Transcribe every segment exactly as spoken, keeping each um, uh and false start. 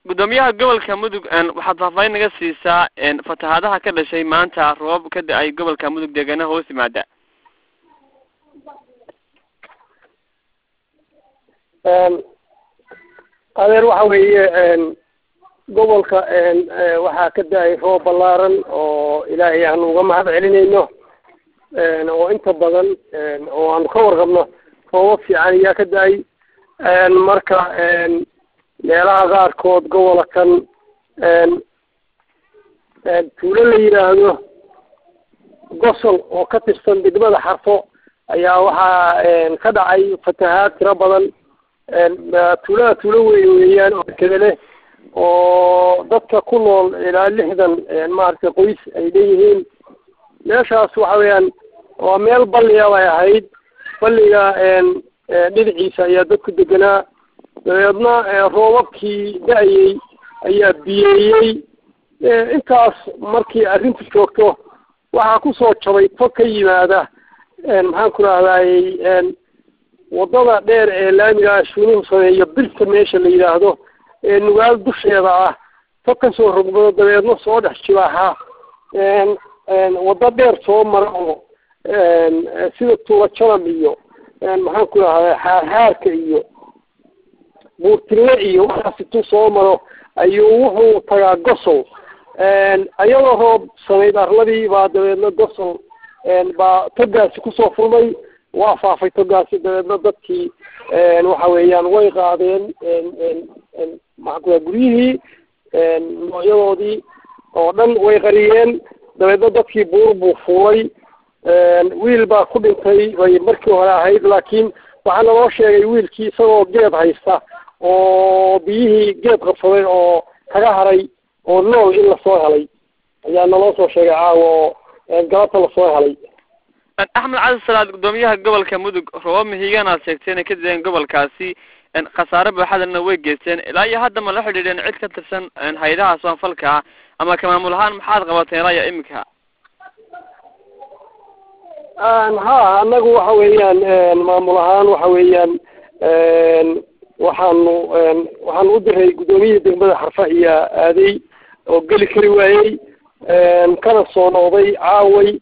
gudoomiyaha gobolka mudug aan waxa faahfaahin naga siisaa in fatahaadaha ka dhashay maanta roob ka da'ay gobolka mudug deegaanaha hoos yimaada een adeer waxa weeye een gobolka een waxa ka da'ay roob ballaaran oo ilaahay aan uga mahad celinayno een oo inta badan een oo aan ka warqabno roob fiican ayaa ka da'ay een marka een meelaha qaarkood gobolkan een een tuulo la yiraahdo gosol oo ka tirsan degmada Xarfo ayaa waxa een ka dhacay fatahaad tiro badan een tuulada tuulo weeyaan oo kale oo dadka ku nool ilaa lixdan een maarka qoys ay leeyihiin meeshaas waxa weeyaan waa meel balliya ay ahayd balliga een dhinaciisa ayaa dadku deganaa dabeedna roobabkii da'ayay ayaa biyeeyey intaas markii arrintu joogto waxaa ku soo jabay tog ka yimaada maxaan ku rahdaayey waddada dheer ee laamiga shunuhu sameeyo birta meesha la yidhaahdo ee nugaal dusheeda ah tog ka soo rogmado dabeedna soo dhex jibaaxa waddo dheer soo mara oo sida tuulo jalam iyo maxaan ku rahdaa xaarxaarka iyo buurtille iyo waxaas intuu soo maro ayuu wuxuu tagaa gosol ayadoo roob sanayd arladii baa dabeedna gosol baa togaasi kusoo furmay waa faafay togaasi dabeedna dadkii waxa weeyaan way qaadeen maxaan ku rahaa guryihii noocyadoodii oo dhan way qariyeen dabeedna dadkii buur buu fuulay wiil baa ku dhintay bay markii hore ahayd laakiin waxaa naloo sheegay wiilkii isagoo geed haysta oo biyihii geed qabsaday oo kaga haray oo nool in lasoo helay ayaa naloo soo sheegay caawa oo galabta lasoo helay axmed cali salaad gudoomiyaha gobolka mudug roobab mihigaan aad sheegtay inay ka dideen gobolkaasi khasaare baaxadana way geysteen ilaa iyo hadda ma la xidhiidheen cid ka tirsan hay-adaha soonfalka ah ama ka maamul ahaan maxaad qabateen ilaa iyo iminka ha anagu waxa weeyaan maamul ahaan waxa weeyaan waxaanu waxaanu u diray guddoomiyihii degmada Xarfa iyo aaday oo geli kari waayey kana soo noqday caaway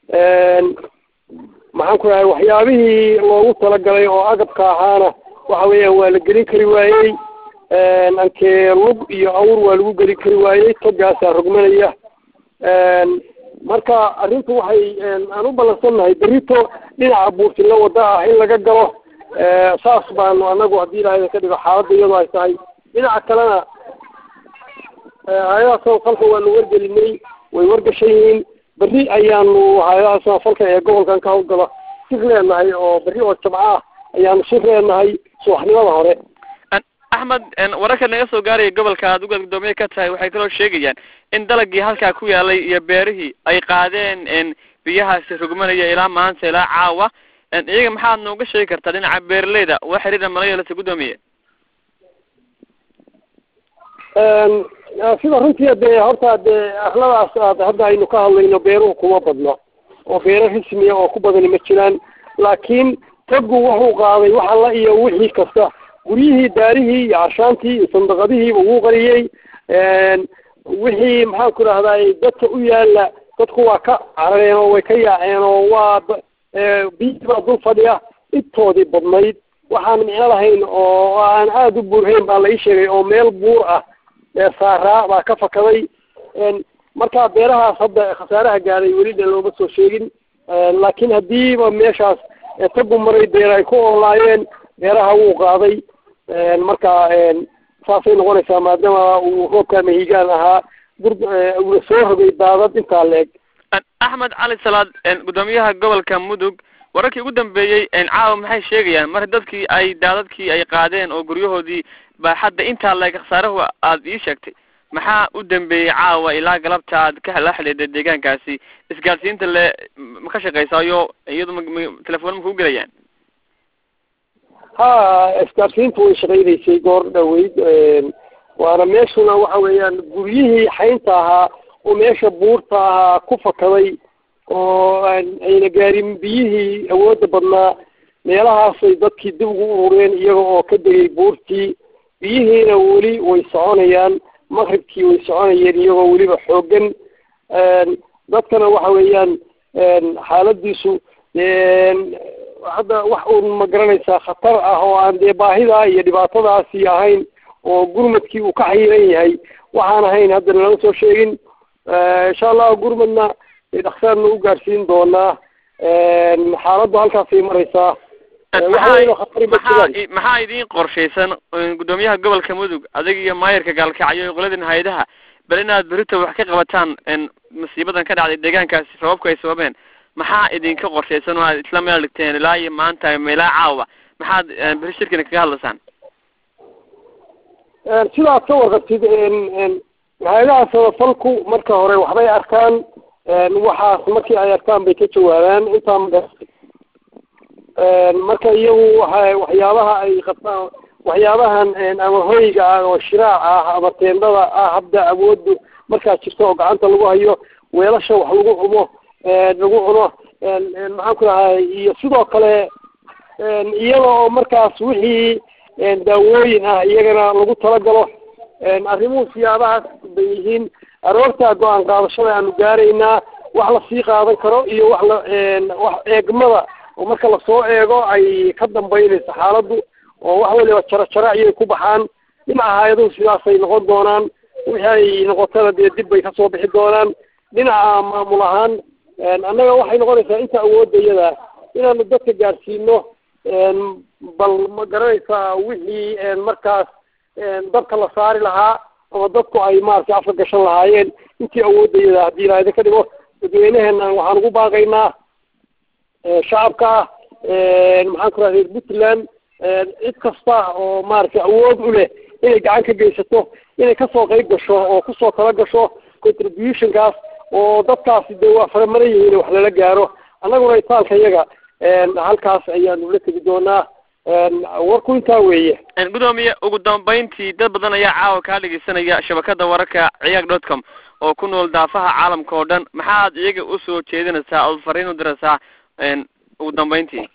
maxaan ku rahay waxyaabihii loogu talagalay oo agabka ahaana waxa weeyaan waa la gelin kari waayey ankee lug iyo awr waa lagu gelin kari waayey togaasaa rogmanaya marka arrintu waxay aan u balansannahay berito dhinaca buurtilla wadda ah in laga galo saas baanu anagu haddii ilaahay ka dhigo xaaladda iyadoo ay tahay dhinaca kalena hay-adaha samafalka waanu wargelinay way wargashan yihiin berri ayaanu hay-adaha samafalka ee gobolkan ka hawlgala sir leenahay oo berri oo jabca ah ayaanu sir leenahay subaxnimada hore axmed wararka naga soo gaaraya gobolka aad uga gudoomiye ka tahay waxay kaloo sheegayaan in dalagii halkaa ku yaalay iyo beerihii ay qaadeen biyahaasi rogmanaya ilaa maanta ilaa caawa iyaga maxaad nooga sheegi kartaa dhinaca beeraleyda waa xiriira mala yeelata gudoomiye sida runtii dee horta dee arladaas aad hadda aynu ka hadlayno beeruhu kuma badno oo beero rasmiya oo ku badani ma jiraan laakiin togu wuxuu qaaday wax alla iyo wixii kasta guryihii daarihii iyo cashaantii iyo sandaqadihiiba wuu qariyey wixii maxaan ku rahdaay dadka u yaala dadku waa ka carareen oo way ka yaaceen oo waa biyihii baa dul fadhiya intoodii badnayd waxaan micno lahayn oo aan aada u buurhayn baa la ii sheegay oo meel buur ah saaraa baa ka fakaday marka beerahaas hadda khasaaraha gaaday welina looma soo sheegin laakiin haddiiba meeshaas tagu maray beer ay ku oolaayeen beeraha wuu qaaday marka saasay noqonaysaa maadaama uu roobka mahigaan ahaa uuna soo rogay daadad intaa la-eg axmed cali salaad gudoomiyaha gobolka mudug wararkii ugu dambeeyey caawa maxay sheegayaan mar dadkii ay daadadkii ay qaadeen oo guryahoodii baaxadda intaa la-eg khasaarahu aad ii sheegtay maxaa u dambeeyey caawa ilaa galabta aad ka la xidhiidhay deegaankaasi isgaadsiinta le ma ka shaqaysaayo iyadu telefoon ma kuu gelayaan ha isgaadsiintu way shaqaynaysay goor dhaweyd waana meeshuna waxa weeyaan guryihii xaynta ahaa oo meesha buurta ahaa ku fakaday oo ayna gaarin biyihii awoodda badnaa meelahaasay dadkii dib ugu urureen iyaga oo ka degay buurtii biyihiina weli way soconayaan maqribkii way soconayeen iyagoo weliba xoogan dadkana waxa weeyaan xaaladiisu hadda wax uun ma garanaysaa khatar ah oo aan dee baahidaa iyo dhibaatadaasi ahayn oo gurmadkii uu ka xayiran yahay waxaan ahayn haddana lama soo sheegin insha allah gurmadna dhaksaarna u gaadhsiin doonaa xaaladdu halkaasay maraysaa maxaa maxaa idiin qorshaysan guddoomiyaha gobolka mudug adag iyo maayarka gaalkacyo iyo qoladin hay-adaha bal inaad berito wax ka qabataan masiibadan ka dhacday deegaankaasi sababku ay sababeen maxaa idinka qorshaysan oo aad isla meel dhigteen ilaa iyo maanta meelaa caawa maxaad beri shirkina kaga hadlaysaan sidaad ka warqabtid hay-adaha samafalku marka hore waxbay arkaan waxaas markii ay arkaan bay ka jawaabaan intaa ma marka iyagu waa waxyaabaha ay qabtaan waxyaabahan ama hoyga ah oo shiraac ah ama teendada ah habda awooddu markaa jirto oo gacanta lagu hayo weelasha wax lagu cumo lagu cuno maxaan ku dhahay iyo sidoo kale iyada oo markaas wixii daawooyin ah iyagana lagu talagalo arrimuhu siyaabahaas bay yihiin aroortaa go-aan qaadashada aanu gaaraynaa wax lasii qaadan karo iyo wax la wax eegmada oo marka lasoo eego ay ka dambaynayso xaaladdu oo wax waliba jaro jaro ayay ku baxaan dhinaca hay-aduhu sidaasay noqon doonaan wixii ay noqotana dee dib bay kasoo bixi doonaan dhinaca maamul ahaan annaga waxay noqonaysaa inta awoodda iyada inaanu dadka gaadhsiino bal ma garanaysaa wixii markaas dabka la saari lahaa ama dadku ay maaragtay afka gashan lahaayeen intii awoodda iyada haddii ilaa idinka dhigo dadweynaheena waxaan ugu baaqaynaa shacabka maxaan ku raha reer puntland cid kasta oo maaragtay awood u leh inay gacan ka geysato inay kasoo qayb gasho oo kusoo tala gasho contributionkaas oo dadkaasi dee waa faramaran yihiin wax lala gaaro annaguna itaalka iyaga halkaas ayaanu la tegi doonaa warku intaa weeye gudoomiye ugu dambeyntii dad badan ayaa caawa kaa dhegeysanaya shabakada wararka ciyaag dot com oo ku nool daafaha caalamka oo dhan maxaad iyaga usoo jeedinaysaa ood fariin u diraysaa ugu dambeyntii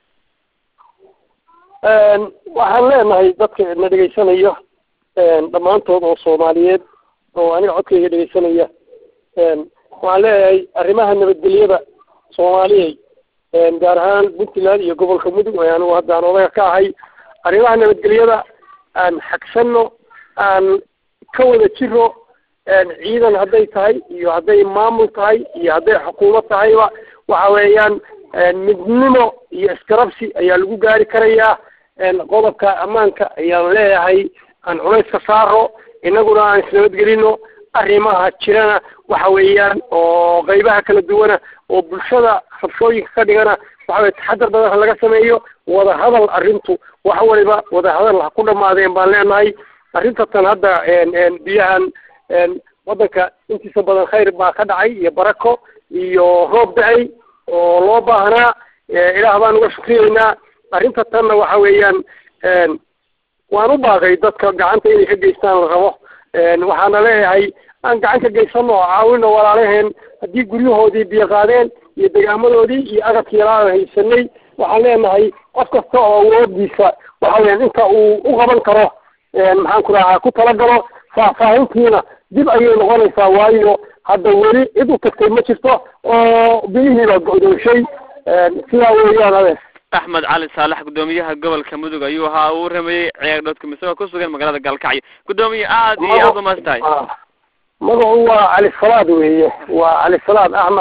waxaan leenahay dadka na dhegaysanayo dhammaantood oo soomaaliyeed oo aniga codkayga dhegaysanaya waxaan leeyahay arrimaha nabadgelyada soomaaliyey gaar ahaan puntland iyo gobolka mudug ee anigu haddaan odaga ka ahay arrimaha nabadgelyada aan xagsano aan ka wada jiro ciidan hadday tahay iyo hadday maamul tahay iyo hadday xukuumad tahayba waxa weeyaan midnimo iyo iskarabsi ayaa lagu gaari karayaa qodobka ammaanka ayaan leeyahay aan culays ka saaro inaguna aan isnabadgelino arrimaha jirana waxa weeyaan oo qaybaha kala duwana oo bulshada rabshooyinka ka dhigana waxa weye taxadar badan laga sameeyo wada hadal arrintu wax waliba wada hadal ha ku dhamaadeen baan leenahay arrinta tan hadda biyahan waddanka intiisa badan khayr baa ka dhacay iyo barako iyo roob da-ay oo loo baahnaa ilaah baan uga shukriyeynaa arrinta tanna waxa weeyaan waan u baaqay dadka gacanta inay ka geystaan la rabo waxaana leeyahay aan gacan ka geysano oo caawino walaalaheen haddii guryahoodii biyo qaadeen iyo degaamadoodii iyo agabkii yalaa haysanay waxaan leenahay qof kasta oo awoodiisa waxa weyaan inta uu u qaban karo maxaan ku rahaa ku talagalo faahfaahintiina dib ayay noqonaysaa waayo hadda weli cid u tagtay ma jirto oo biyihiiba go-doonshay sidaa weeyaan adeer axmed cali saalax guddoomiyaha gobolka mudug ayuu ahaa uu rameeyey ciyaag dot com isagoo ku sugan magaalada gaalkacyo guddoomiye aad iyo aad umaastahay magacu waa cali salaad weeye waa cali salaad axmed